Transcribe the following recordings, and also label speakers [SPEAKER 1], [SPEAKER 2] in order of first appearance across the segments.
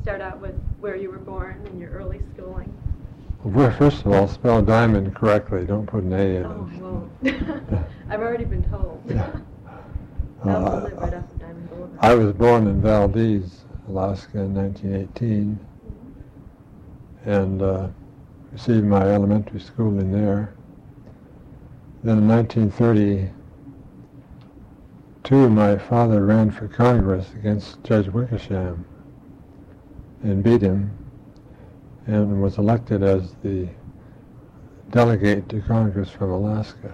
[SPEAKER 1] start out with where you were born and your early schooling?
[SPEAKER 2] Well, first of all, spell diamond correctly. Don't put an A in
[SPEAKER 1] Oh,
[SPEAKER 2] it.
[SPEAKER 1] I won't. I've already been told.
[SPEAKER 2] Yeah.
[SPEAKER 1] I also live right off of Diamond Boulevard.
[SPEAKER 2] I was born in Valdez, Alaska in 1918, and received my elementary schooling there. Then in 1932, my father ran for Congress against Judge Wickersham and beat him, and was elected as the delegate to Congress from Alaska.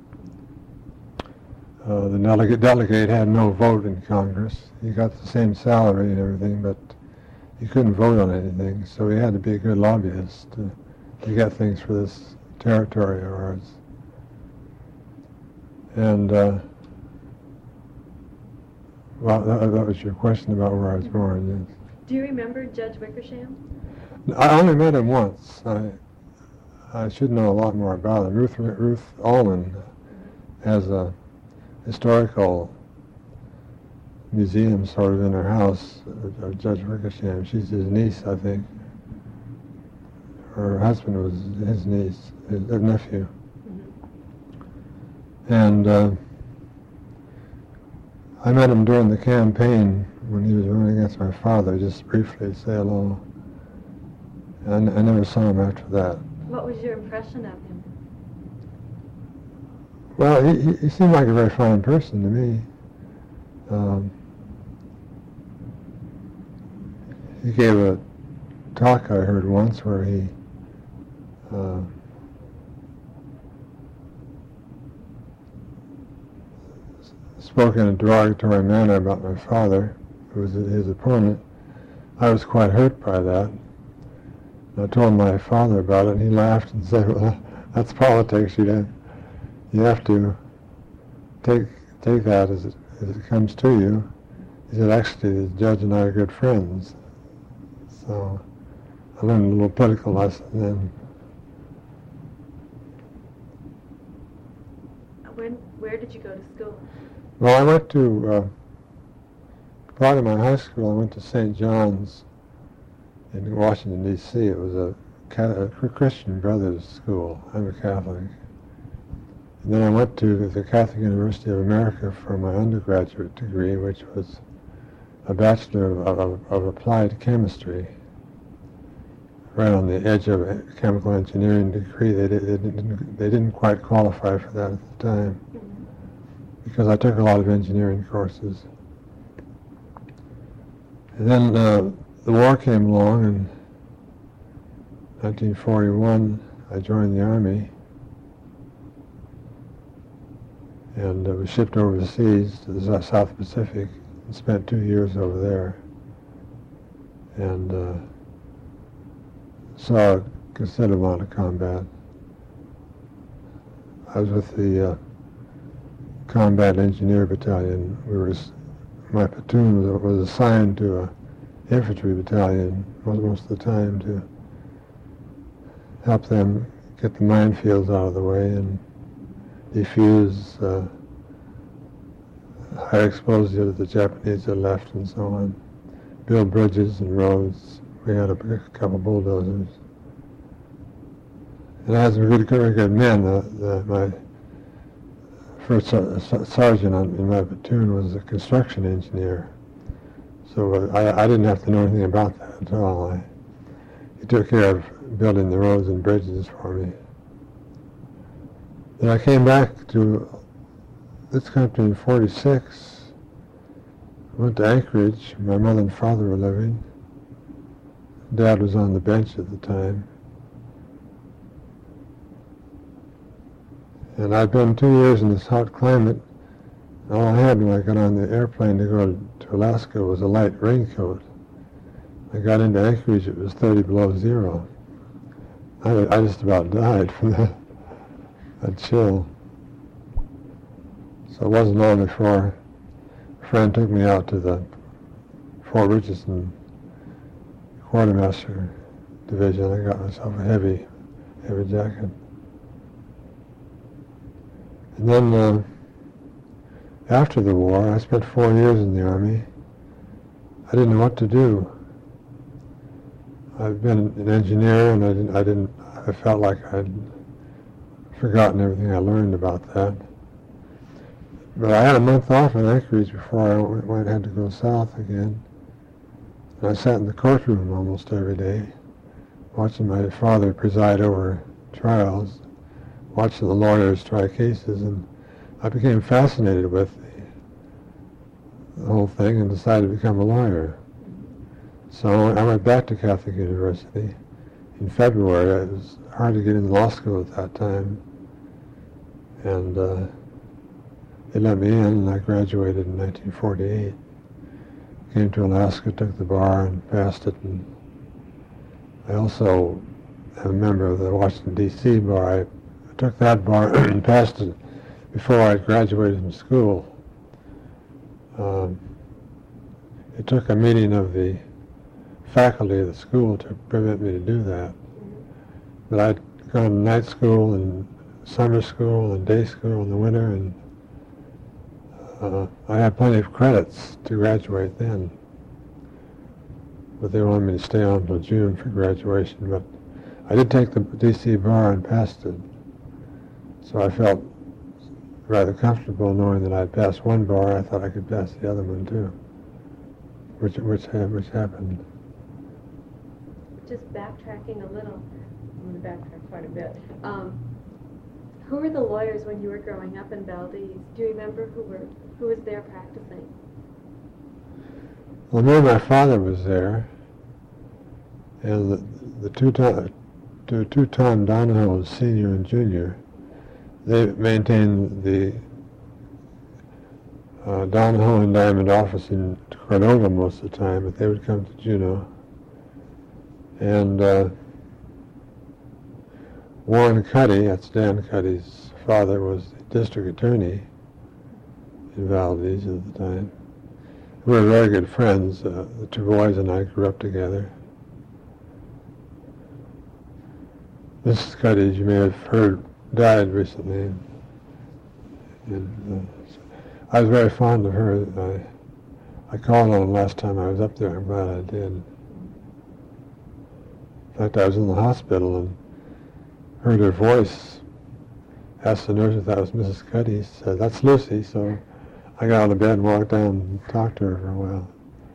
[SPEAKER 2] The delegate had no vote in Congress. He got the same salary and everything, but he couldn't vote on anything, so he had to be a good lobbyist to get things for this territory of ours. And, well, that was your question about where I was born, yes.
[SPEAKER 1] Do you remember Judge Wickersham?
[SPEAKER 2] I only met him once. I should know a lot more about him. Ruth Allman has a historical museum sort of in her house of Judge Wickersham. She's his niece, I think. Her husband was his niece, his nephew. And I met him during the campaign when he was running against my father, just briefly to say hello. And I never saw him after that.
[SPEAKER 1] What was your impression of him?
[SPEAKER 2] Well, he seemed like a very fine person to me. He gave a talk I heard once where he spoke in a derogatory manner about my father, who was his opponent. I was quite hurt by that. I told my father about it, and he laughed and said, "Well, that's politics. You have to take that as it comes to you." He said, "Actually, the judge and I are good friends." So I learned a little political lesson then.
[SPEAKER 1] Where did you go to school?
[SPEAKER 2] Well, I went to, part of my high school, I went to St. John's in Washington, D.C. It was a Christian Brothers school. I'm a Catholic. And then I went to the Catholic University of America for my undergraduate degree, which was a Bachelor of Applied Chemistry, right on the edge of a chemical engineering degree. They didn't quite qualify for that at the time, because I took a lot of engineering courses. And then the war came along, and in 1941 I joined the Army and was shipped overseas to the South Pacific and spent 2 years over there, and saw a considerable amount of combat. I was with the Combat Engineer Battalion. My platoon was assigned to a infantry battalion most of the time to help them get the minefields out of the way and defuse high explosives that the Japanese had left and so on. Build bridges and roads. We had a couple bulldozers. And I had some very good men. My first sergeant in my platoon was a construction engineer. So I didn't have to know anything about that at all. He took care of building the roads and bridges for me. Then I came back to this country in 46. Went to Anchorage. My mother and father were living. Dad was on the bench at the time. And I'd been 2 years in this hot climate. All I had when I got on the airplane to go to Alaska was a light raincoat. I got into Anchorage, it was 30 below zero. I just about died from that chill. So it wasn't long before a friend took me out to the Fort Richardson Quartermaster Division. I got myself a heavy jacket. And then after the war, I spent 4 years in the Army. I didn't know what to do. I've been an engineer, and I felt like I'd forgotten everything I learned about that. But I had a month off in Anchorage before I had to go south again. And I sat in the courtroom almost every day, watching my father preside over trials, watching the lawyers try cases, and I became fascinated with the whole thing and decided to become a lawyer. So I went back to Catholic University in February. It was hard to get into law school at that time, and they let me in, and I graduated in 1948. Came to Alaska, took the bar, and passed it. And I also am a member of the Washington, D.C. bar. I took that bar and passed it before I graduated from school. It took a meeting of the faculty of the school to permit me to do that. But I'd gone to night school and summer school and day school in the winter, and I had plenty of credits to graduate then. But they wanted me to stay on until June for graduation. But I did take the D.C. bar and passed it. So I felt rather comfortable knowing that I'd passed one bar. I thought I could pass the other one too, which happened.
[SPEAKER 1] Just backtracking a little, I'm going to backtrack quite a bit. Who were the lawyers when you were growing up in Valdez? Do you remember who was there practicing?
[SPEAKER 2] Well, I know my father was there, and the two Tom Donahoes, senior and junior, they maintained the Donahoe and Diamond office in Cordova most of the time, but they would come to Juneau. And Warren Cuddy, that's Dan Cuddy's father, was the district attorney in Valdez at the time. We were very good friends. The two boys and I grew up together. Mrs. Cuddy, as you may have heard, died recently. And I was very fond of her. I called on her last time I was up there. I'm glad I did. In fact, I was in the hospital and heard her voice, asked the nurse if that was Mrs. Cuddy, said, "That's Lucy." So I got out of bed and walked down and talked to her for a while.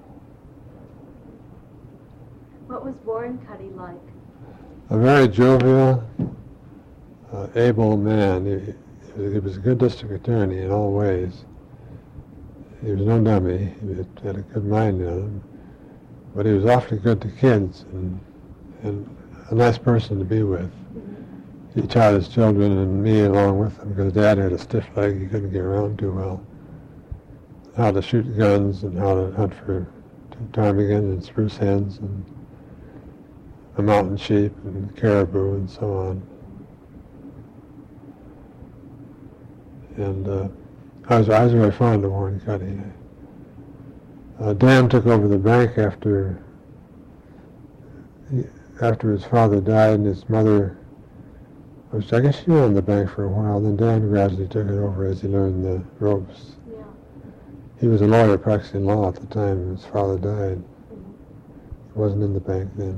[SPEAKER 1] What was Warren Cuddy like?
[SPEAKER 2] A very jovial, able man. He was a good district attorney in all ways. He was no dummy. He had a good mind in him. But he was awfully good to kids and a nice person to be with. He taught his children and me along with him, because Dad had a stiff leg. He couldn't get around too well. How to shoot guns and how to hunt for ptarmigan and spruce hens and a mountain sheep and caribou and so on. And I was very fond of Warren Cuddy. Dan took over the bank after his father died, and his mother I guess she owned the bank for a while. Then Dan gradually took it over as he learned the ropes.
[SPEAKER 1] Yeah.
[SPEAKER 2] He was a lawyer practicing law at the time his father died. He wasn't in the bank then.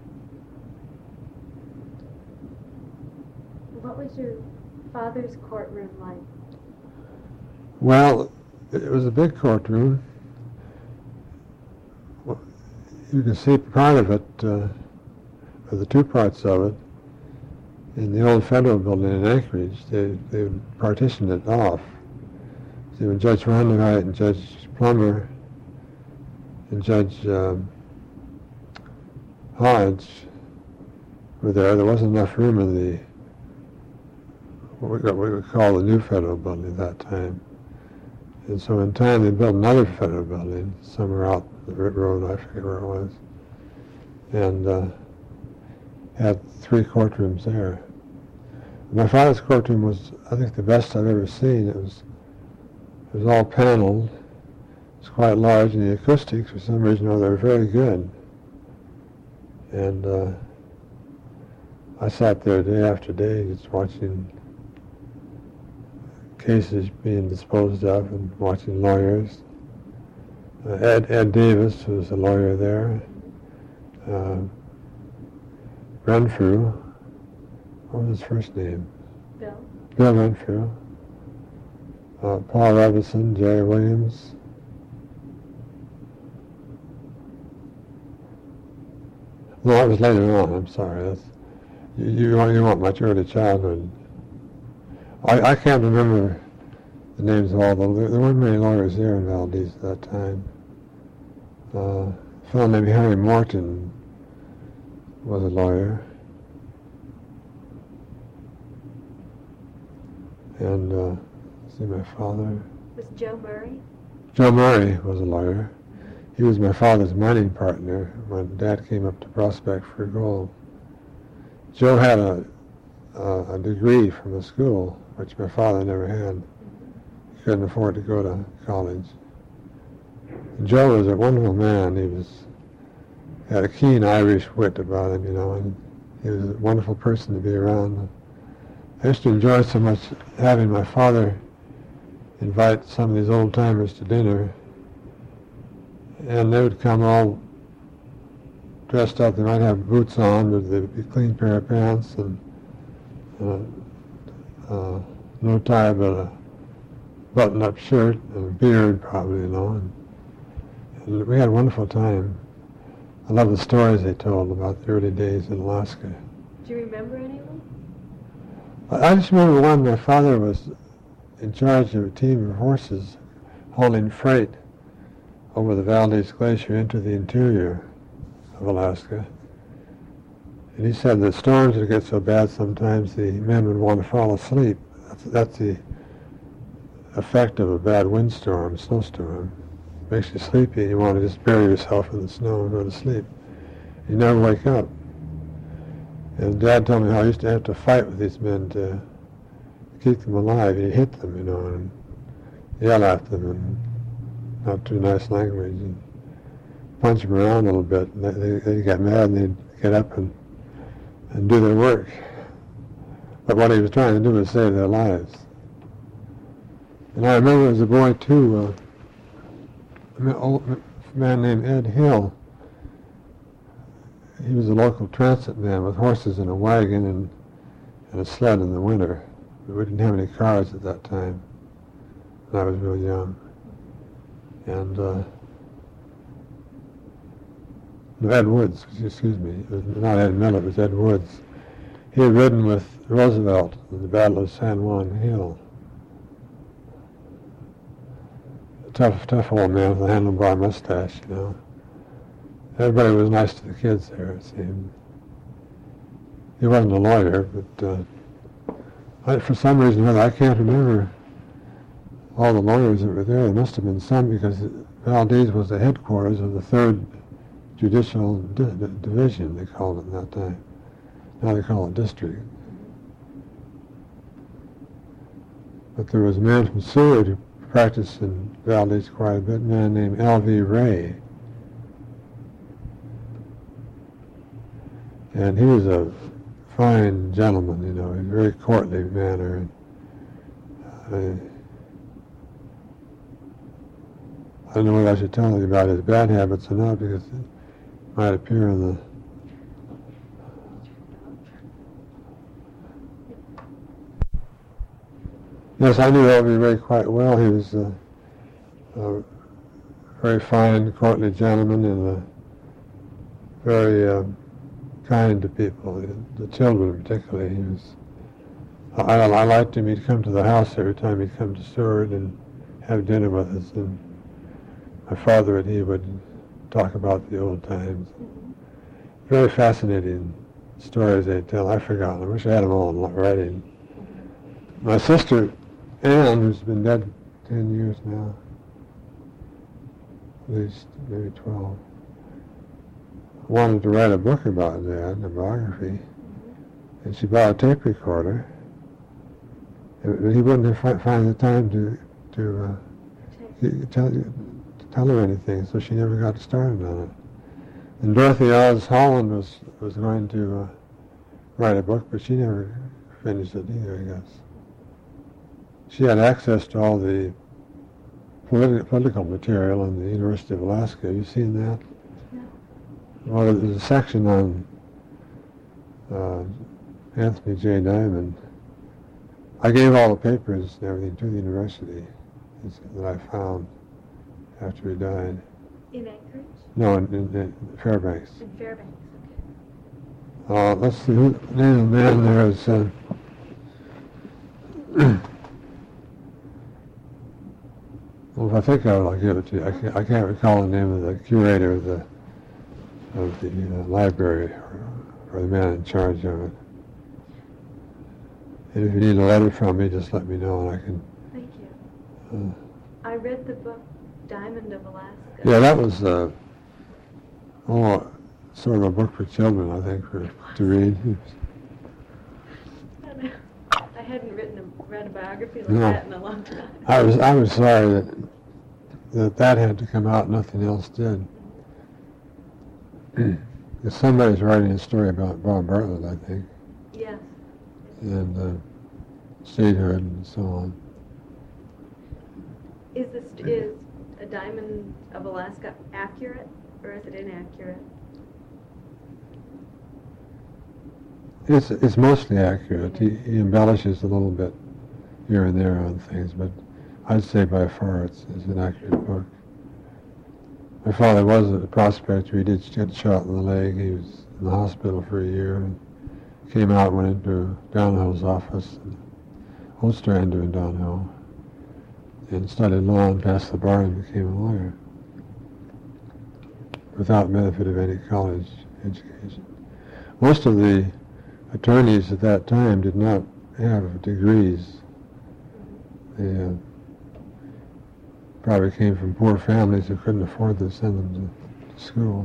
[SPEAKER 1] What was your father's courtroom like?
[SPEAKER 2] Well, it was a big courtroom. You can see part of it, or the two parts of it, in the old federal building in Anchorage. They partitioned it off. See, when Judge Rondenwright and Judge Plummer and Judge Hodge were there wasn't enough room in the what we would call the new federal building at that time. And so in time they built another federal building somewhere out the road, I forget where it was, and had 3 courtrooms there. My father's courtroom was, I think, the best I've ever seen. It was all paneled. It was quite large, and the acoustics, for some reason or other, were very good. And I sat there day after day just watching cases being disposed of and watching lawyers. Ed Davis, who was a lawyer there, Renfrew. What was his first name?
[SPEAKER 1] Bill?
[SPEAKER 2] Bill Renfrew. Paul Robeson, Jerry Williams. No, that was later on. I'm sorry. That's, you want much early childhood. I can't remember the names of all the. There weren't many lawyers there in Valdez at that time. A fellow named Harry Morton was a lawyer. And see, my father.
[SPEAKER 1] Was Joe Murray?
[SPEAKER 2] Joe Murray was a lawyer. He was my father's mining partner when Dad came up to prospect for gold. Joe had a degree from a school, which my father never had. He couldn't afford to go to college. And Joe was a wonderful man. He had a keen Irish wit about him, and he was a wonderful person to be around. I used to enjoy so much having my father invite some of these old-timers to dinner, and they would come all dressed up. They might have boots on, but they'd be a clean pair of pants and no tie, but a button-up shirt and a beard, probably, and we had a wonderful time. I love the stories they told about the early days in Alaska.
[SPEAKER 1] Do you remember anyone?
[SPEAKER 2] I just remember one. My father was in charge of a team of horses hauling freight over the Valdez Glacier into the interior of Alaska. And he said the storms would get so bad sometimes the men would want to fall asleep. That's the effect of a bad windstorm, snowstorm. It makes you sleepy and you want to just bury yourself in the snow and go to sleep. You never wake up. And Dad told me how he used to have to fight with these men to keep them alive. He'd hit them, and yell at them and not too nice language, and punch them around a little bit. And they got mad and they'd get up and do their work. But what he was trying to do was save their lives. And I remember as a boy too, a man named Ed Hill. He was a local transit man with horses and a wagon and a sled in the winter. We didn't have any cars at that time, and I was real young. And no, Ed Woods, excuse me. It was not Ed Miller, it was Ed Woods. He had ridden with Roosevelt in the Battle of San Juan Hill. A tough old man with a handlebar mustache, Everybody was nice to the kids there, it seemed. He wasn't a lawyer, but for some reason or other, I can't remember all the lawyers that were there. There must have been some, because Valdez was the headquarters of the 3rd Judicial Division, they called it at that time. Now they call it district. But there was a man from Seward who practiced in Valdez quite a bit, a man named L.V. Ray. And he was a fine gentleman, a very courtly manner. And I don't know whether I should tell you about his bad habits or not, because it might appear in the... Yes, I knew L.V. Ray quite well. He was a very fine, courtly gentleman and very kind to people, the children particularly. I liked him. He'd come to the house every time he'd come to Seward and have dinner with us. And my father and he would talk about the old times. Very fascinating stories they'd tell. I forgot. I wish I had them all in writing. My sister, Anne, who's been dead 10 years now, at least maybe 12, wanted to write a book about Dad, a biography, and she bought a tape recorder. But he wouldn't find the time to tell her anything, so she never got started on it. And Dorothy Oz Holland was going to write a book, but she never finished it either, I guess. She had access to all the political material in the University of Alaska. Have you seen that?
[SPEAKER 1] No.
[SPEAKER 2] Well, there's a section on Anthony J. Diamond. I gave all the papers and everything to the university that I found after he died.
[SPEAKER 1] In Anchorage?
[SPEAKER 2] No, in Fairbanks.
[SPEAKER 1] In Fairbanks, okay.
[SPEAKER 2] Let's see, who the name of the man there is... well, I think I'll give it to you. I can't recall the name of the curator of the library or the man in charge of it. And if you need a letter from me, just let me know and I can...
[SPEAKER 1] Thank you. I read the book Diamond of Alaska.
[SPEAKER 2] Yeah, that was sort of a book for children, I think, to read.
[SPEAKER 1] I hadn't read a biography like that in a long time.
[SPEAKER 2] I was sorry that had to come out, nothing else did. Because somebody's writing a story about Bob Bartlett, I think.
[SPEAKER 1] Yes.
[SPEAKER 2] And statehood and so on.
[SPEAKER 1] Is a Diamond of Alaska accurate or is it inaccurate?
[SPEAKER 2] It's mostly accurate. He embellishes a little bit here and there on things, but I'd say by far it's an accurate book. My father was a prospector. He did get shot in the leg. He was in the hospital for a year and came out, went into Downhill's office, Ostrander in Downhill, and studied law and passed the bar and became a lawyer without benefit of any college education. Most of the attorneys at that time did not have degrees. They probably came from poor families who couldn't afford to send them to school.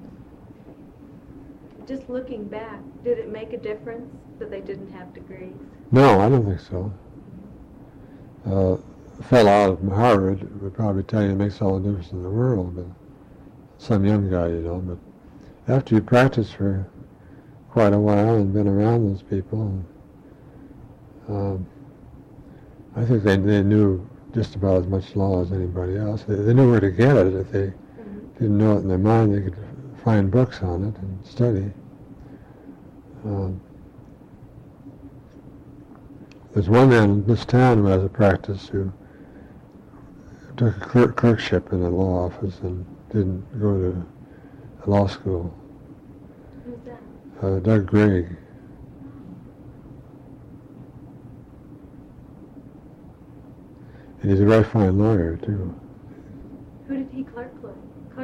[SPEAKER 1] Just looking back, did it make a difference that they didn't have degrees?
[SPEAKER 2] No, I don't think so. A fellow out of Harvard would probably tell you it makes all the difference in the world, but some young guy, But after you practice for quite a while and been around those people, I think they knew just about as much law as anybody else. They knew where to get it. If they didn't know it in their mind, they could find books on it and study. There's one man in this town who has a practice who took a clerkship in a law office and didn't go to law school.
[SPEAKER 1] Who's that?
[SPEAKER 2] Doug Gregg. And he's a very fine lawyer, too.
[SPEAKER 1] Who did he clerk with?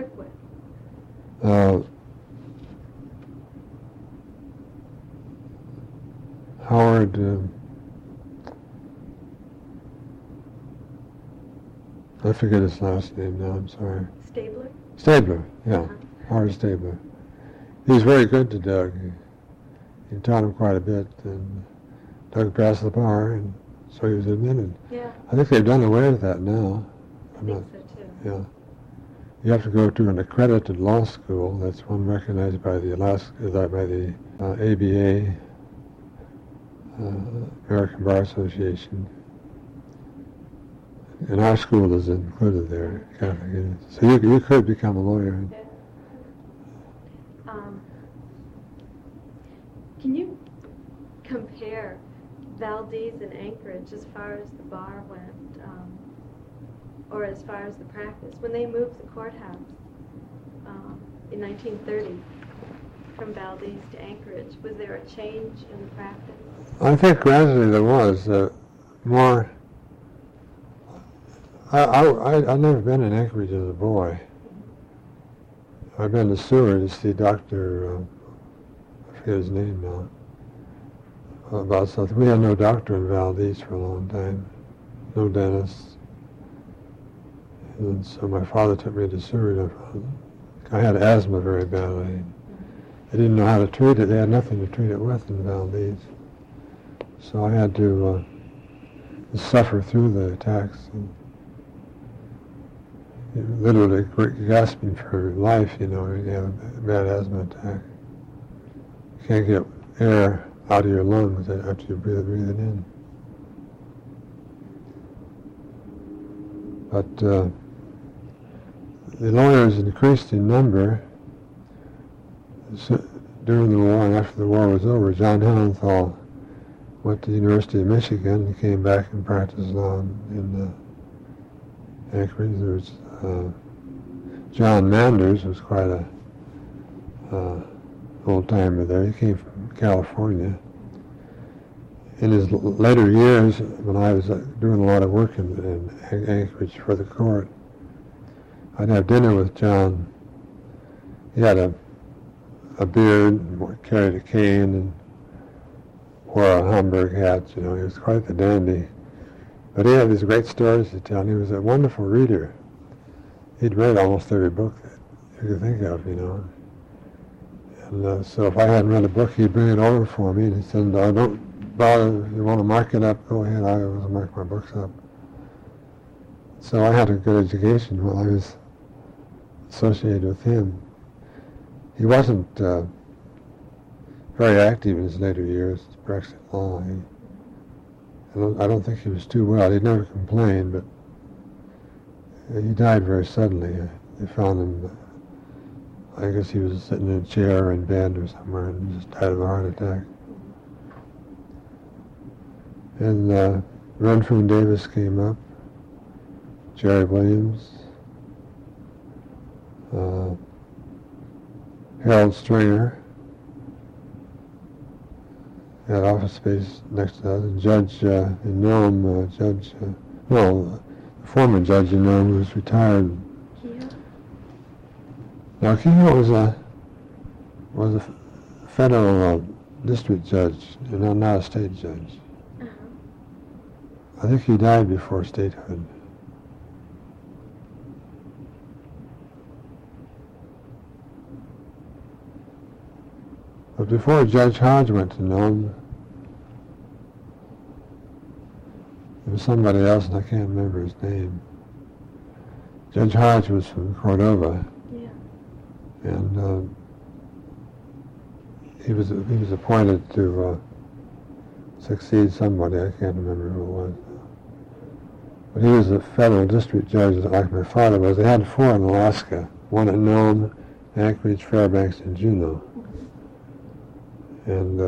[SPEAKER 2] Howard... I forget his last name now, I'm sorry.
[SPEAKER 1] Stabler?
[SPEAKER 2] Stabler, yeah. Howard Stabler. He was very good to Doug. He taught him quite a bit, and Doug passed the bar, and so he was admitted.
[SPEAKER 1] Yeah.
[SPEAKER 2] I think they've done away with that now.
[SPEAKER 1] I think so, too.
[SPEAKER 2] Yeah. You have to go to an accredited law school. That's one recognized by the ABA, American Bar Association. And our school is included there, Catholic. So you could become a lawyer.
[SPEAKER 1] Yeah. Can you compare Valdez and Anchorage as far as the bar went, or as far as the practice? When they moved the courthouse in 1930 from Valdez to Anchorage, was there a change in the practice?
[SPEAKER 2] I think gradually there was more. I've never been in Anchorage as a boy. I've been to Seward to see Dr. I forget his name now. About something. We had no doctor in Valdez for a long time, no dentist. And so my father took me to Seward. I had asthma very badly. They didn't know how to treat it. They had nothing to treat it with in Valdez. So I had to suffer through the attacks. And literally gasping for life, when you have a bad asthma attack. You can't get air out of your lungs after you breathe it in. But the lawyers increased in number. So during the war and after the war was over, John Hellenthal went to the University of Michigan and came back and practiced law in Anchorage. There was John Manders, was quite a old-timer there. He came from California. In his later years, when I was doing a lot of work in Anchorage for the court, I'd have dinner with John. He had a beard, carried a cane, and wore a Hamburg hat. He was quite the dandy. But he had these great stories to tell, and he was a wonderful reader. He'd read almost every book that you could think of, And so if I hadn't read a book, he'd bring it over for me, and he said, don't bother, if you want to mark it up, go ahead, I always mark my books up. So I had a good education while I was associated with him. He wasn't very active in his later years, Brexit law. I don't think he was too well. He never complained, but he died very suddenly. They found him, I guess he was sitting in a chair or in bed or somewhere and just died of a heart attack. And Renfrew and Davis came up, Jerry Williams, Harold Stringer, had office space next to us, and Judge in Nome, the former judge in Nome who was retired.
[SPEAKER 1] Keogh?
[SPEAKER 2] Now Keogh was a federal district judge, not a state judge. I think he died before statehood. But before Judge Hodge went to Nome, there was somebody else, and I can't remember his name. Judge Hodge was from Cordova.
[SPEAKER 1] Yeah.
[SPEAKER 2] And he was appointed to succeed somebody. I can't remember who it was. But he was a federal district judge like my father was. They had 4 in Alaska, one at Nome, Anchorage, Fairbanks, and Juneau. And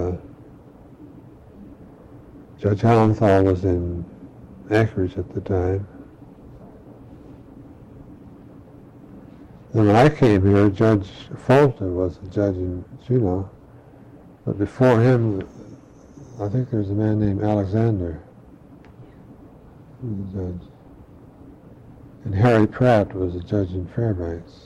[SPEAKER 2] Judge Hellenthal was in Anchorage at the time. Then when I came here, Judge Fulton was a judge in Juneau. But before him, I think there was a man named Alexander who was a judge. And Harry Pratt was a judge in Fairbanks.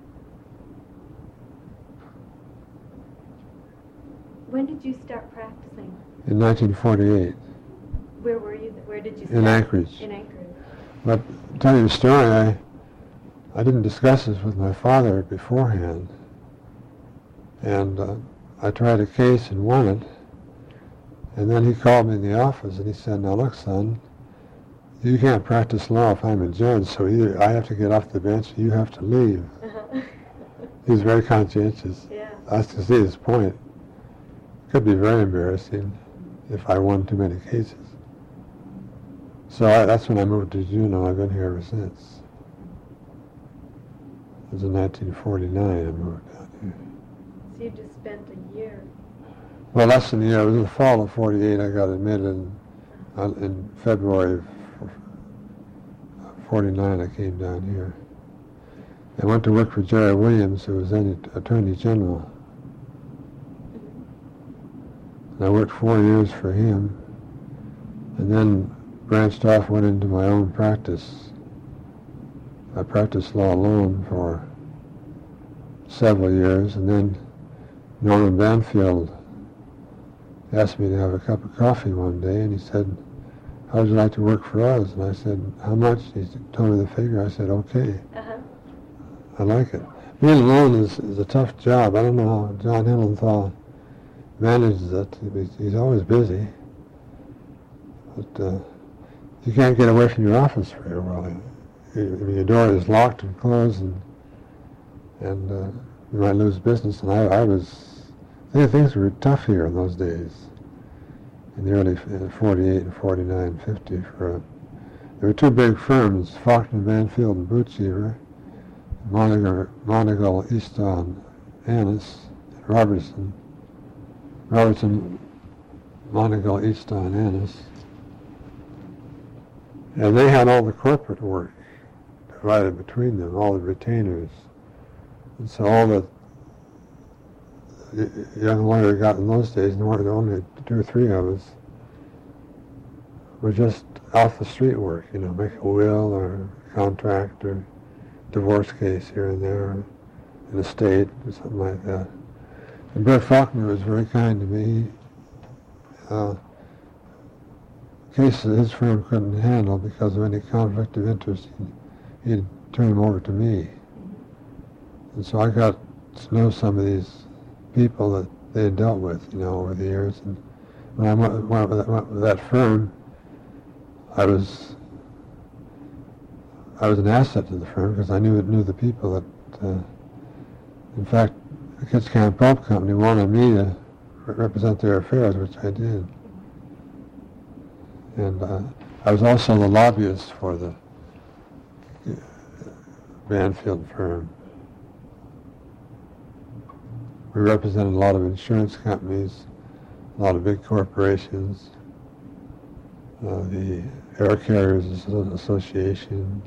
[SPEAKER 1] When did you start practicing?
[SPEAKER 2] In 1948.
[SPEAKER 1] Where were you? Where did you start?
[SPEAKER 2] In Anchorage.
[SPEAKER 1] In Anchorage.
[SPEAKER 2] But to tell you the story, I didn't discuss this with my father beforehand. And I tried a case and won it. And then he called me in the office and he said, now look, son, you can't practice law if I'm a judge, so either I have to get off the bench or you have to leave. He was very conscientious.
[SPEAKER 1] Yeah.
[SPEAKER 2] I was to see his point. It could be very embarrassing if I won too many cases. So that's when I moved to Juneau. I've been here ever since. It was in 1949 I moved down here.
[SPEAKER 1] So you just spent a year.
[SPEAKER 2] Well, less than a year. It was in the fall of 48. I got admitted. In February of 49, I came down here. I went to work for Jerry Williams, who was then Attorney General. And I worked 4 years for him, and then branched off, went into my own practice. I practiced law alone for several years, and then Norman Banfield asked me to have a cup of coffee one day, and he said, how would you like to work for us? And I said, how much? He told me the figure. I said, okay. I like it. Being alone is a tough job. I don't know how John Hellenthal manages it. He's always busy. But you can't get away from your office very well. Your door is locked and closed, and you might lose business. And I think things were tough here in those days, in the early 48 and 49, 50. There were 2 big firms, Faulkner, Banfield, and Bootcheever, Monagle, Easton, Annis, and Robertson. Robertson, Monaco, Easton, Ennis. And they had all the corporate work divided between them, all the retainers. And so all the young lawyer got in those days, and there were only 2 or 3 of us, were just off the street work, make a will or a contract or divorce case here and there, or an estate or something like that. And Brett Faulkner was very kind to me. Cases his firm couldn't handle because of any conflict of interest, he'd turn them over to me. And so I got to know some of these people that they had dealt with, over the years. And when I went with that firm, I was an asset to the firm because I knew the people that, in fact, the Ketchikan Pulp Company wanted me to represent their affairs, which I did. And I was also the lobbyist for the Banfield firm. We represented a lot of insurance companies, a lot of big corporations, the Air Carriers Association,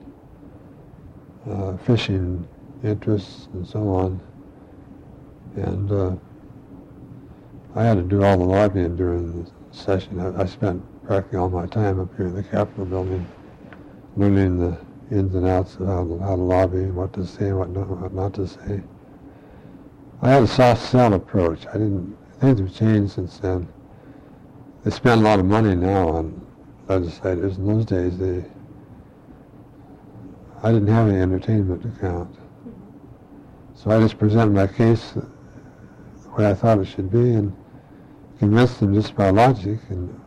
[SPEAKER 2] fishing interests, and so on. And I had to do all the lobbying during the session. I spent practically all my time up here in the Capitol building learning the ins and outs of how to lobby, what to say and what not to say. I had a soft sell approach. Things have changed since then. They spend a lot of money now on legislators. In those days, I didn't have any entertainment account. So I just presented my case the way I thought it should be and convinced them just by logic, and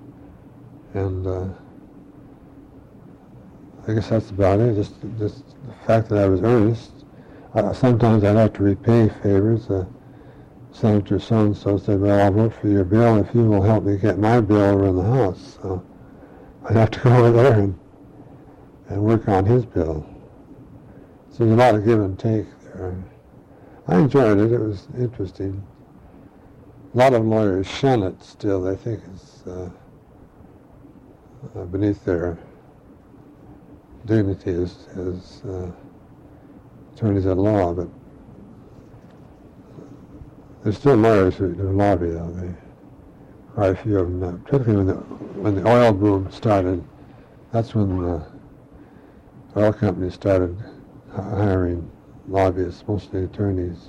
[SPEAKER 2] I guess that's about it. Just the fact that I was earnest. Sometimes I'd have to repay favors. Senator so-and-so said, well, I'll vote for your bill if you will help me get my bill over in the House. So I'd have to go over there and work on his bill. So there's a lot of give and take there. I enjoyed it. It was interesting. A lot of lawyers shun it still. They think it's beneath their dignity as attorneys at law, but there's still lawyers who lobby, though. Quite a few of them, particularly when the oil boom started. That's when the oil companies started hiring lobbyists, mostly attorneys.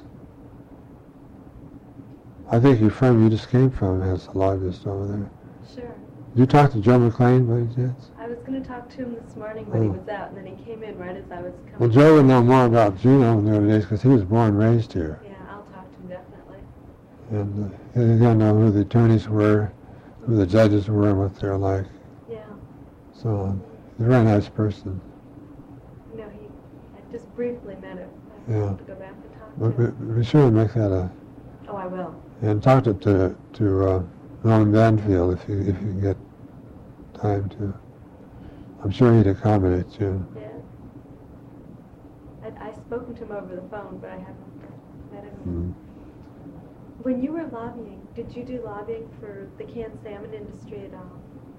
[SPEAKER 2] I think your firm you just came from has a lobbyist over there.
[SPEAKER 1] Sure.
[SPEAKER 2] Did you talk to Joe McLean by any chance?
[SPEAKER 1] I was going to talk to him this morning, but he was out, and then he came in right as I was coming.
[SPEAKER 2] Well, Joe would know more about Juneau in the early days because he was born and raised here.
[SPEAKER 1] Yeah, I'll talk to him definitely.
[SPEAKER 2] And he's going to know who the attorneys were, who the judges were, and what they're like.
[SPEAKER 1] Yeah.
[SPEAKER 2] So he's a very nice person.
[SPEAKER 1] No, I just briefly met him. I have to go back and talk to him.
[SPEAKER 2] But be sure to make that a...
[SPEAKER 1] Oh, I will.
[SPEAKER 2] And talk to Norman Banfield if you can get time to. I'm sure he'd accommodate you.
[SPEAKER 1] Yeah. I've spoken to him over the phone, but I haven't met him.
[SPEAKER 2] Mm.
[SPEAKER 1] When you were lobbying, did you do lobbying for the canned salmon industry at all?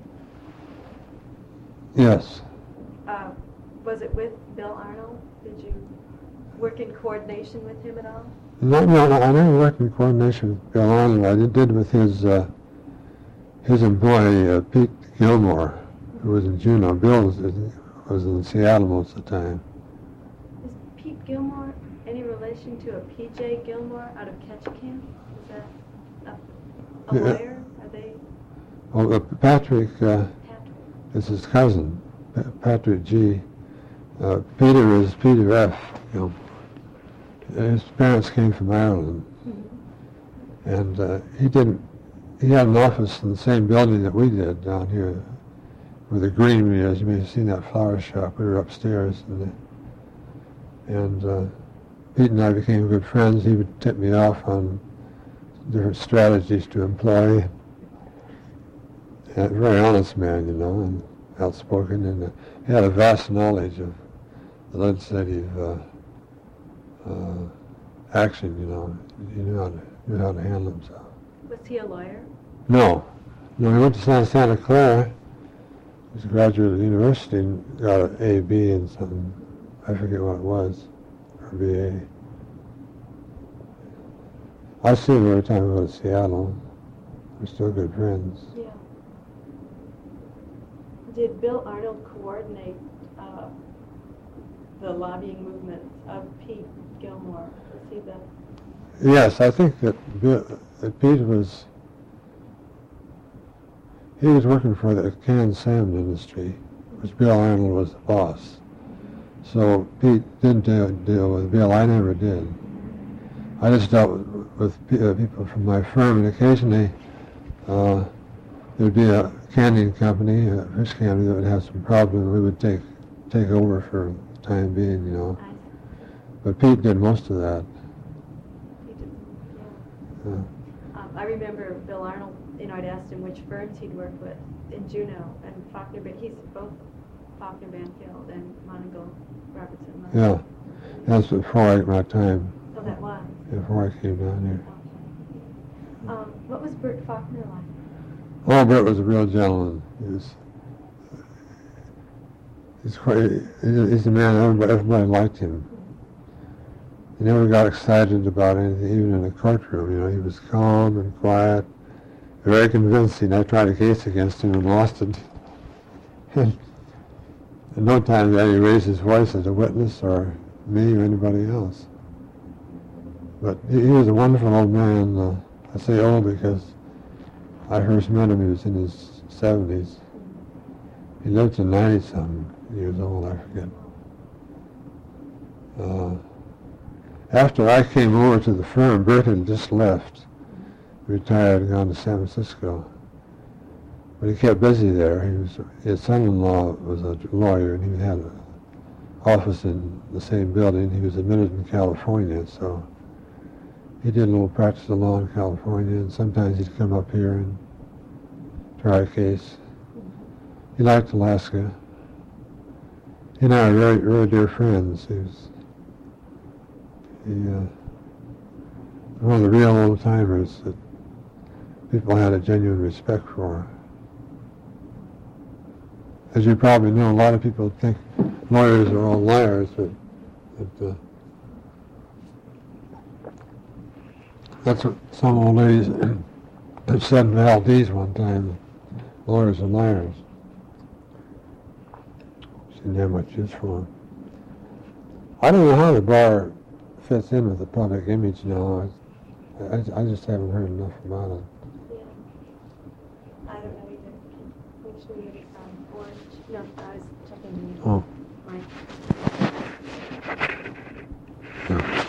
[SPEAKER 2] Yes.
[SPEAKER 1] Was it with Bill Arnold? Did you work in coordination with him at all?
[SPEAKER 2] No, I never worked in coordination with Bill Arnold. I did with his employee, Pete Gilmore, who was in Juneau. Bill was in Seattle most of the time.
[SPEAKER 1] Is Pete Gilmore any relation to a P.J. Gilmore out of Ketchikan? Is that a lawyer? Are they?
[SPEAKER 2] Oh, Patrick
[SPEAKER 1] Patrick.
[SPEAKER 2] is his cousin, Patrick G. Peter is Peter F. Gilmore. His parents came from Ireland, and he had an office in the same building that we did down here with the greenery. As you may have seen that flower shop, we were upstairs, and Pete and I became good friends. He would tip me off on different strategies to employ. And a very honest man, and outspoken, and he had a vast knowledge of the legislative action, he knew how to handle himself.
[SPEAKER 1] Was he a lawyer?
[SPEAKER 2] No. No, he went to Santa Clara. He was a graduate of the university and got an A, B in something. I forget what it was. Or BA. I see him every time I go to Seattle. We're still good friends.
[SPEAKER 1] Yeah. Did Bill Arnold coordinate the lobbying movements of Pete Gilmore? Was he the...
[SPEAKER 2] Yes, I think that Pete was... He was working for the canned salmon industry, which Bill Arnold was the boss. So Pete didn't deal with Bill. I never did. I just dealt with people from my firm, and occasionally there'd be a canning company, a fish canning, that would have some problems. We would take over for the time being, you know. But Pete did most of that.
[SPEAKER 1] He did, yeah. I remember Bill Arnold, you know, I'd asked him which firms he'd worked with in Juneau and Faulkner, but he's both Faulkner Banfield and Monagle Robertson.
[SPEAKER 2] Yeah, that's before my time.
[SPEAKER 1] Oh, that was?
[SPEAKER 2] Before I came down here.
[SPEAKER 1] Okay. What was Bert Faulkner like?
[SPEAKER 2] Oh, Bert was a real gentleman. He's a man, everybody liked him. He never got excited about anything, even in a courtroom. You know, he was calm and quiet, very convincing. I tried a case against him and lost it. And no time did he raise his voice as a witness or me or anybody else. But he was a wonderful old man. I say old because I first met him, he was in his 70s. He lived to 90-something years old, I forget. After I came over to the firm, Bert had just left, retired and gone to San Francisco. But he kept busy there. His son-in-law was a lawyer, and he had an office in the same building. He was admitted in California, so he did a little practice of law in California, and sometimes he'd come up here and try a case. He liked Alaska. He and I were really, really dear friends. He was one of the real old-timers that people had a genuine respect for. As you probably know, a lot of people think lawyers are all liars, but that's what some old ladies said in Valdez one time. Lawyers are liars. She didn't have much use for them. I don't know how the bar fits in with the public image now. I just haven't heard enough about it.
[SPEAKER 1] Yeah. I don't know either. Which we orange. No, I was checking the
[SPEAKER 2] Oh.
[SPEAKER 1] Right.
[SPEAKER 2] Yeah.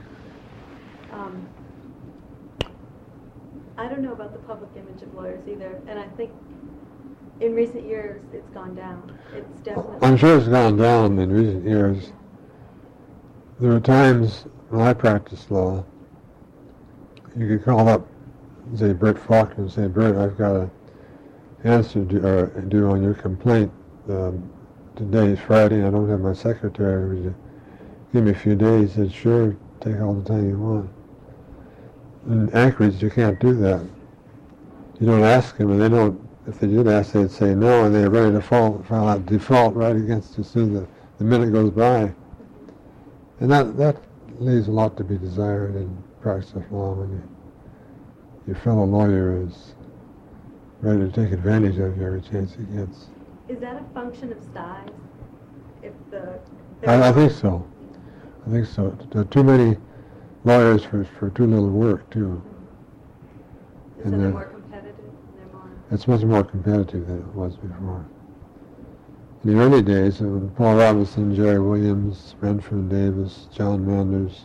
[SPEAKER 1] I don't know about the public image of lawyers either, and I think in recent years it's gone down. It's definitely...
[SPEAKER 2] I'm sure it's gone down in recent years. There were times when I practiced law, you could call up, say, Bert Faulkner and say, Bert, I've got an answer due on your complaint. Today is Friday and I don't have my secretary. Would you give me a few days? He said, sure, take all the time you want. In Anchorage, you can't do that. You don't ask them, and they don't, if they did ask, they'd say no, and they're ready to file out default right against you as soon as the minute goes by. And that leaves a lot to be desired in practice of law when your fellow lawyer is ready to take advantage of you every chance he gets.
[SPEAKER 1] Is that a function of size? If
[SPEAKER 2] I think so. I think so. There are too many lawyers for too little work, too.
[SPEAKER 1] So they're more competitive?
[SPEAKER 2] It's much more competitive than it was before. In the early days, when Paul Robinson, Jerry Williams, Renfrew Davis, John Manders,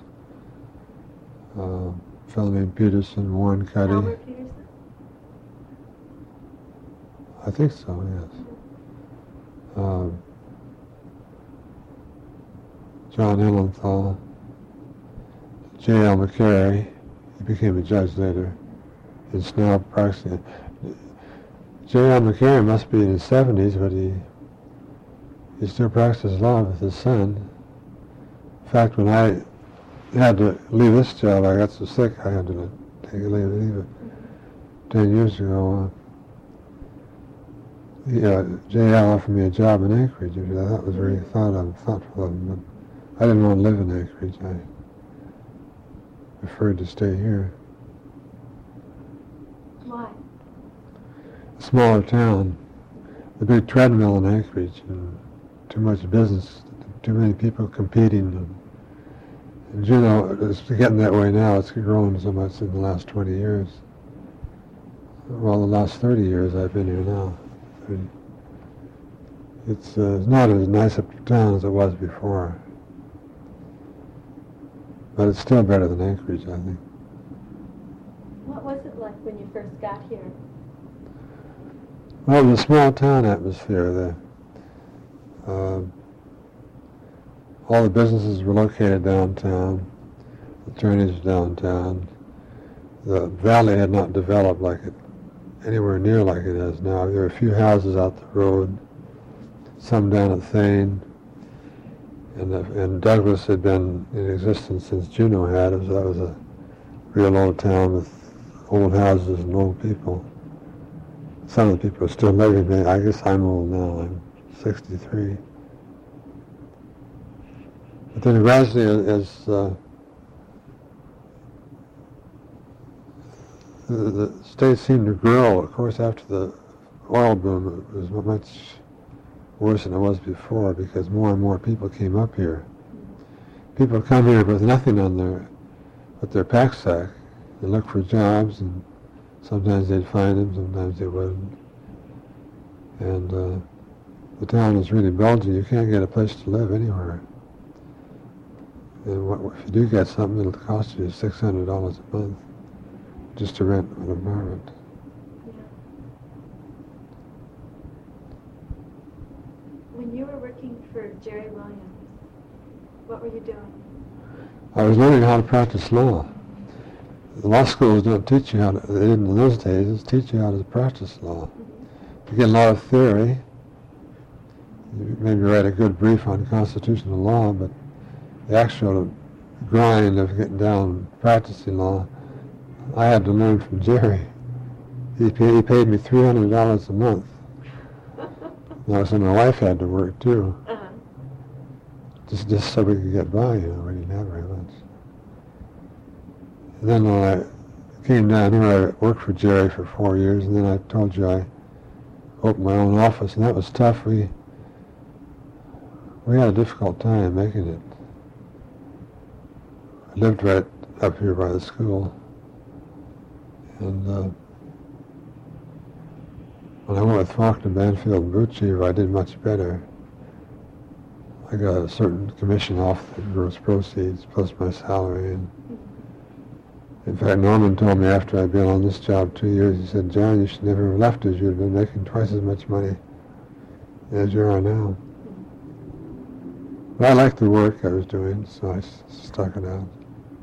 [SPEAKER 2] a fellow named Peterson, Warren Cuddy.
[SPEAKER 1] Albert Peterson?
[SPEAKER 2] I think so, yes. John Hillenthal, J.L. McCary, he became a judge later, is now practicing. J.L. McCary must be in his 70s, but he still practices law with his son. In fact, when I had to leave this job, I got so sick I had to take a leave. 10 years ago, J.L. offered me a job in Anchorage, which I thought was very thoughtful of him, but I didn't want to live in Anchorage. I preferred to stay here.
[SPEAKER 1] Why?
[SPEAKER 2] A smaller town, the big treadmill in Anchorage, and too much business, too many people competing. And Juneau is getting that way now. It's grown so much in the last 20 years. Well, the last 30 years I've been here now. And it's not as nice a town as it was before. But it's still better than Anchorage, I think.
[SPEAKER 1] What was it like when you first got here?
[SPEAKER 2] Well, the small town atmosphere, all the businesses were located downtown, the attorneys downtown. The valley had not developed anywhere near like it is now. There were a few houses out the road, some down at Thane, and Douglas had been in existence since Juneau had it, so that was a real old town with old houses and old people. Some of the people are still living there. I guess I'm old now. I'm 63. But then gradually, as the state seemed to grow, of course, after the oil boom, it was much worse than it was before because more and more people came up here. People come here with nothing on their pack sack. They look for jobs, and sometimes they'd find them, sometimes they wouldn't. And the town is really bulging. You can't get a place to live anywhere. And if you do get something, it'll cost you $600 a month just to rent an apartment.
[SPEAKER 1] Yeah. When you were working for Jerry Williams, what were you doing?
[SPEAKER 2] I was learning how to practice law. The law schools don't teach you how to, they didn't in those days, just teach you how to practice law. You get a lot of theory. You maybe write a good brief on constitutional law, but the actual grind of getting down practicing law, I had to learn from Jerry. He paid me $300 a month. Now, so my wife had to work too.
[SPEAKER 1] Uh-huh.
[SPEAKER 2] Just so we could get by, we didn't have very much. And then when I came down here, I worked for Jerry for 4 years, and then I told you I opened my own office, and that was tough. We had a difficult time making it. I lived right up here by the school, and when I went with Faulkner, Banfield, and Bucci, I did much better. I got a certain commission off the gross proceeds plus my salary. And in fact, Norman told me after I'd been on this job 2 years, he said, "John, you should never have left us. You'd have been making twice as much money as you are now." But I liked the work I was doing, so I stuck it out.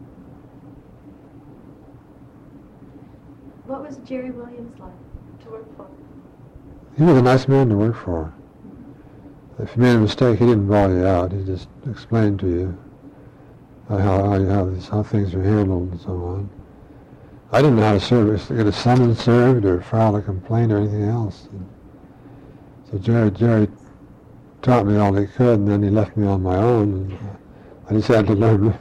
[SPEAKER 1] What was Jerry Williams like to work for?
[SPEAKER 2] He was a nice man to work for. If you made a mistake, he didn't bawl you out. He just explained to you how things are handled and so on. I didn't know how to get a summons served or file a complaint or anything else. And so Jerry taught me all he could, and then he left me on my own. And I just had to learn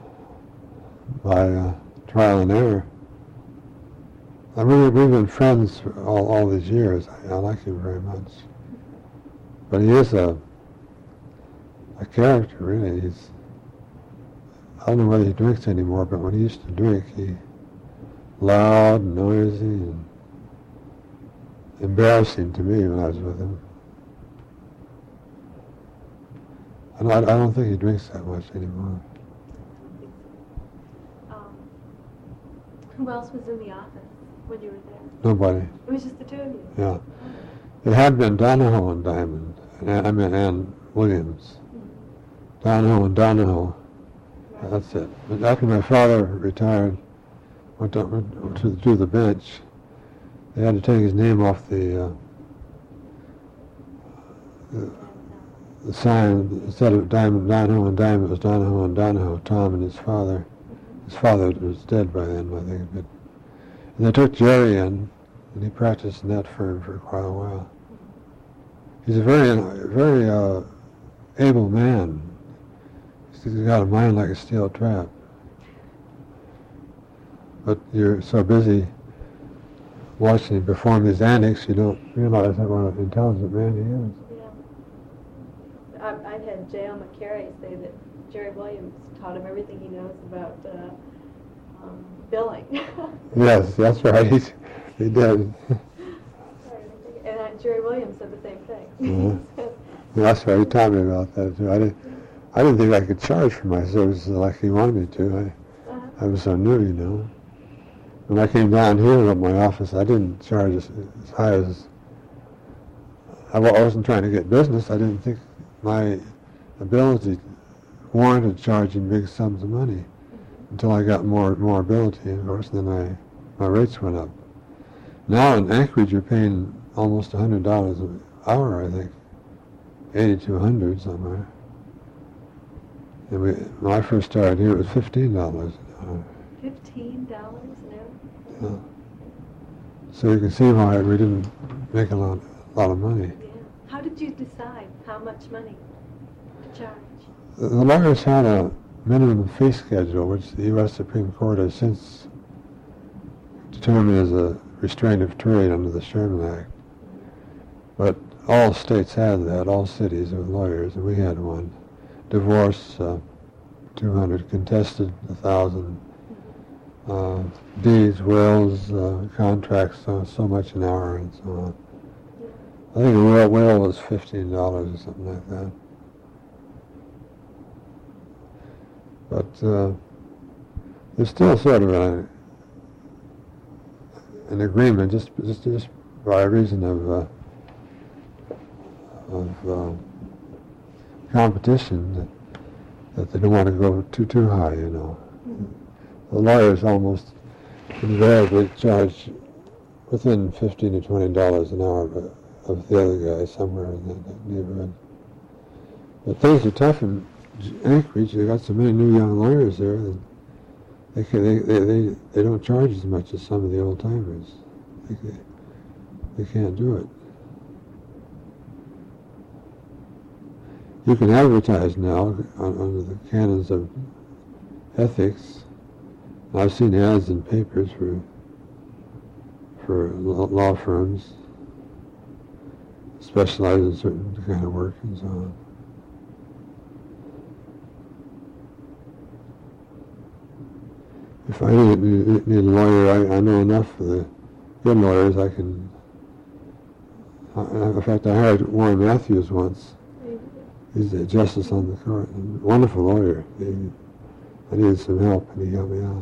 [SPEAKER 2] by trial and error. We've been friends for all these years. I like him very much. But he is a character, really. I don't know whether he drinks anymore, but when he used to drink, he loud, noisy, and embarrassing to me when I was with him. I don't think he drinks that much anymore.
[SPEAKER 1] Who else was in the office when you were there?
[SPEAKER 2] Nobody.
[SPEAKER 1] It was just the two of you?
[SPEAKER 2] Yeah. It had been Donahoe and Diamond, and Williams. Mm-hmm. Donahoe and Donahoe. Right. That's it. But after my father retired, went to the bench, they had to take his name off the sign. Instead of Donahoe and Diamond, it was Donahoe and Donahoe, Tom and his father. His father was dead by then, I think. And they took Jerry in, and he practiced in that firm for quite a while. He's a very able man. He's got a mind like a steel trap. But you're so busy watching him perform his antics, you don't realize how what an intelligent man he is.
[SPEAKER 1] Yeah. I've had J.L. McCary say that Jerry Williams taught him everything he knows about billing.
[SPEAKER 2] Yes, that's right. He did.
[SPEAKER 1] And Jerry Williams said the same thing.
[SPEAKER 2] That's right. He taught me about that too. I didn't think I could charge for my services like he wanted me to. I was so new, you know. When I came down here to my office, I didn't charge as high as... I wasn't trying to get business. I didn't think my ability warranted charging big sums of money until I got more ability, of course, then my rates went up. Now in Anchorage, you're paying almost $100 an hour, I think. 80 to 100 somewhere. And when I first started here, it was $15 an hour.
[SPEAKER 1] $15 an hour?
[SPEAKER 2] Yeah. So you can see why we didn't make a lot of money.
[SPEAKER 1] Yeah. How did you decide how much money to charge?
[SPEAKER 2] The lawyers had a minimum fee schedule, which the U.S. Supreme Court has since determined as a restraint of trade under the Sherman Act. But all states had that, all cities with lawyers, and we had one. Divorce, 200, contested, 1,000. Deeds, wills, contracts, so much an hour, and so on. I think a will was $15 or something like that. But there's still sort of an agreement, just by reason of competition, that they don't want to go too high, you know. The lawyers almost invariably charge within $15 to $20 an hour of the other guy somewhere in that neighborhood. But things are tough in Anchorage. They got so many new young lawyers there that they don't charge as much as some of the old timers. They can't do it. You can advertise now under the canons of ethics. I've seen ads in papers for law firms specialized in certain kind of work and so on. If I need a lawyer, I know enough of the good lawyers. I can. In fact, I hired Warren Matthews once. He's a justice on the court, a wonderful lawyer. I needed some help, and he helped me out.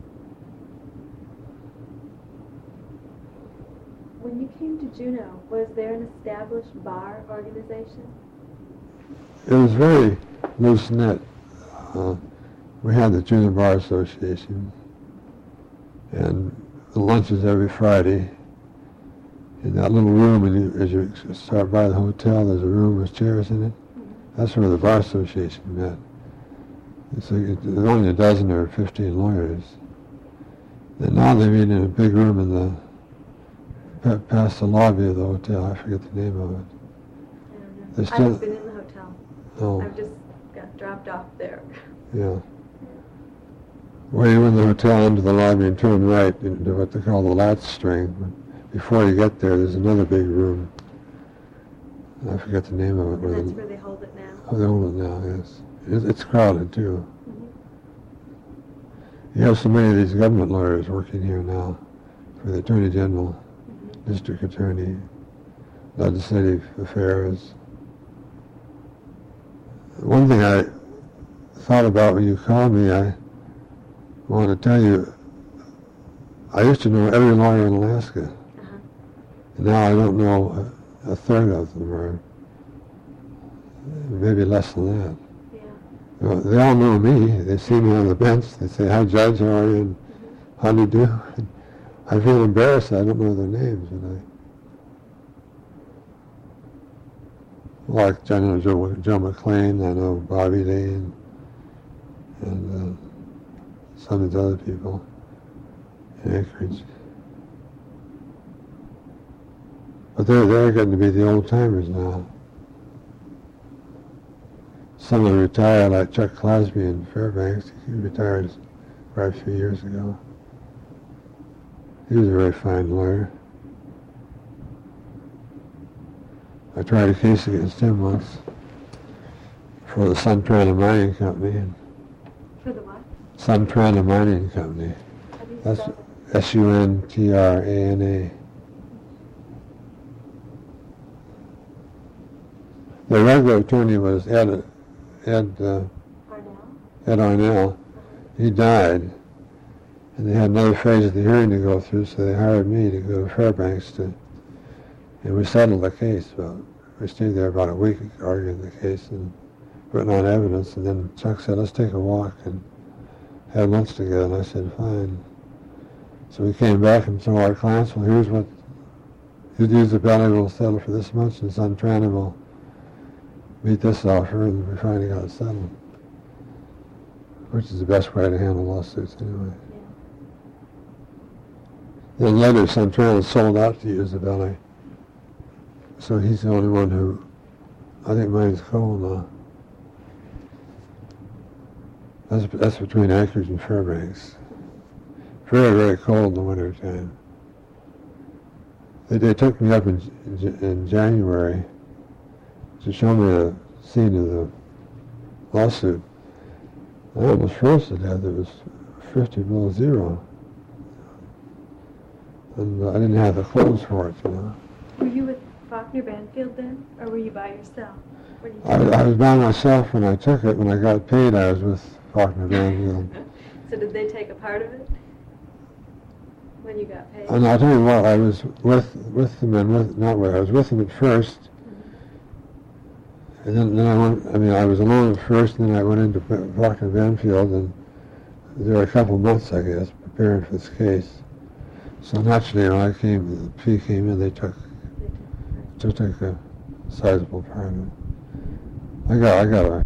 [SPEAKER 1] When you came to Juneau, was there an established bar organization?
[SPEAKER 2] It was very loose-knit. We had the Juneau Bar Association, and the lunches every Friday. In that little room, and as you start by the hotel, there's a room with chairs in it. That's where the Bar Association met. So there's only a dozen or 15 lawyers. And now they meet in a big room in the past the lobby of the hotel. I forget the name of it.
[SPEAKER 1] I don't know. I haven't been in the hotel.
[SPEAKER 2] Oh.
[SPEAKER 1] I've just got dropped off there.
[SPEAKER 2] Yeah. Well, you in the hotel into the lobby and turn right into what they call the latch string. But before you get there, there's another big room. I forget the name of it.
[SPEAKER 1] And that's where they hold it now?
[SPEAKER 2] Oh, they hold it now, yes. It's crowded, too. You have so many of these government lawyers working here now for the Attorney General, District Attorney, Legislative Affairs. One thing I thought about when you called me, I want to tell you, I used to know every lawyer in Alaska. And now I don't know a third of them, or maybe less than that.
[SPEAKER 1] Yeah.
[SPEAKER 2] Well, they all know me. They see me on the bench. They say, "Hi, Judge, how are you? And how do you do?" And I feel embarrassed. I don't know their names. And like I know Joe McLean. I know Bobby Lee, and some of the other people in Anchorage. But they're getting to be the old timers now. Some of them retired, like Chuck Clasby in Fairbanks. He retired quite a few years ago. He was a very fine lawyer. I tried a case against him once for the Suntrana Mining Company.
[SPEAKER 1] For the what?
[SPEAKER 2] Suntrana Mining Company.
[SPEAKER 1] How do you
[SPEAKER 2] That's
[SPEAKER 1] spell
[SPEAKER 2] Suntrana. The regular attorney was Ed Arnell. He died, and they had another phase of the hearing to go through, so they hired me to go to Fairbanks and we settled the case. We stayed there about a week arguing the case and putting on evidence, and then Chuck said, let's take a walk and have lunch together, and I said, fine. So we came back and told our clients, well, here's what Isabella will settle for this much, and Suntrana will meet this offer, and we finally got it settled, which is the best way to handle lawsuits anyway. Yeah. Then later, Suntrana sold out to Isabella, so he's the only one who, I think mine's cold now. That's between Anchorage and Fairbanks. Very, very cold in the winter time. They took me up in January to show me the scene of the lawsuit. I almost froze to death. It was 50 below zero. And I didn't have the clothes for it, you know.
[SPEAKER 1] Were you with Faulkner Banfield then, or were you by yourself?
[SPEAKER 2] I was by myself when I took it. When I got paid, I was with Faulkner Banfield.
[SPEAKER 1] So did they take a part of it when you got paid?
[SPEAKER 2] And I'll tell you what, I was with them and I was with them at first. And then I was alone at first, and then I went into Faulkner Banfield, and there were a couple months, I guess, preparing for this case. So naturally, when the fee came in, they took a sizable part of it. I got a